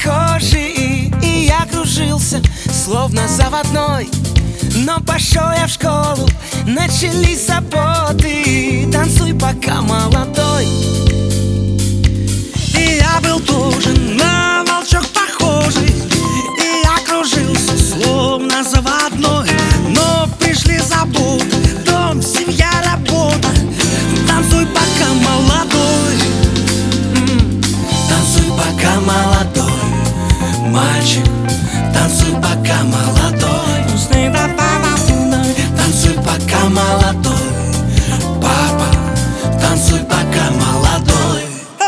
похожи, и я кружился, словно заводной. Но пошел я в школу, начались заботы. Танцуй, пока молодой. И я был тоже на волчок похожий, и я кружился, словно заводной. Но пришли заботы, дом, семья, работа. Танцуй, пока молодой. Танцуй, пока молодой, мальчик. Танцуй, пока молодой. Танцуй, пока молодой, папа. Танцуй, пока молодой.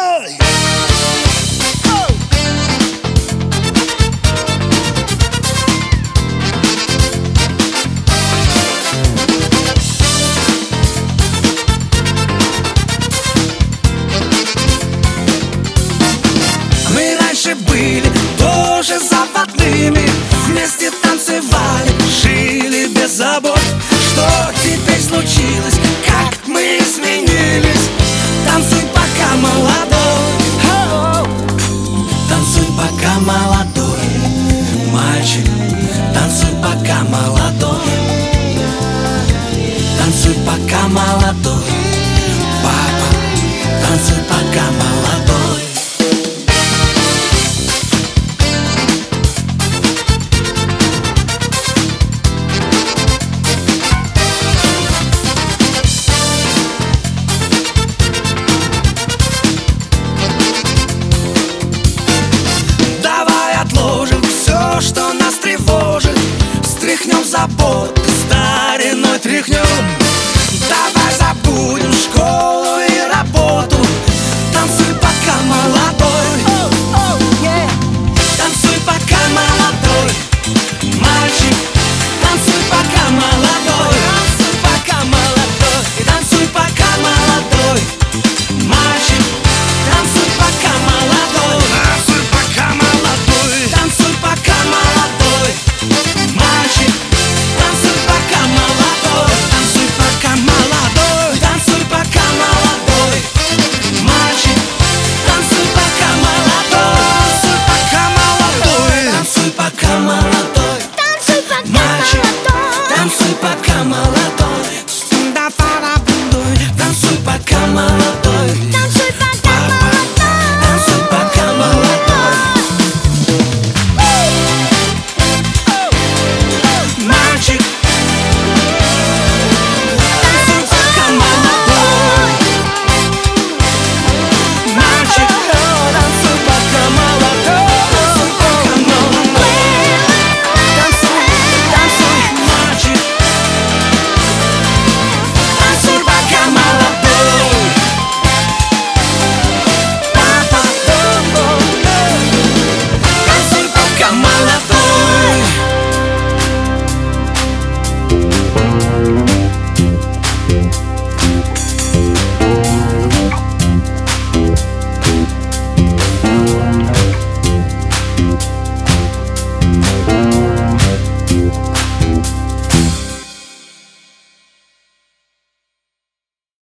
Мы раньше были тоже заводными, вместе танцевали, жили без забот. Что теперь случилось? Как мы изменились? Танцуй, пока молодой. Танцуй, пока молодой, мальчик. Танцуй, пока молодой. Танцуй, пока молодой, папа. Танцуй, пока молодой.